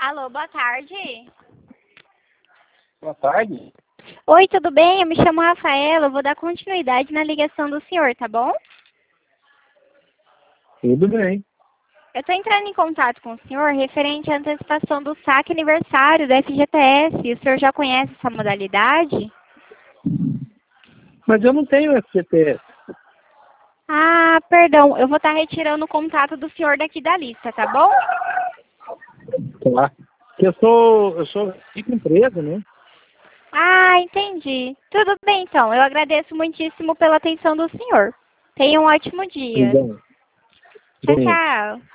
Alô, boa tarde. Boa tarde. Oi, tudo bem? Eu me chamo Rafaela, eu vou dar continuidade na ligação do senhor, tá bom? Tudo bem. Eu estou entrando em contato com o senhor referente à antecipação do saque aniversário da FGTS. O senhor já conhece essa modalidade? Mas eu não tenho FGTS. Ah, perdão, eu vou estar retirando o contato do senhor daqui da lista, tá bom? Tá? Porque eu sou empresa, né? Ah, entendi. Tudo bem, então. Eu agradeço muitíssimo pela atenção do senhor. Tenha um ótimo dia. Tudo bem. Tchau, Bem. tchau.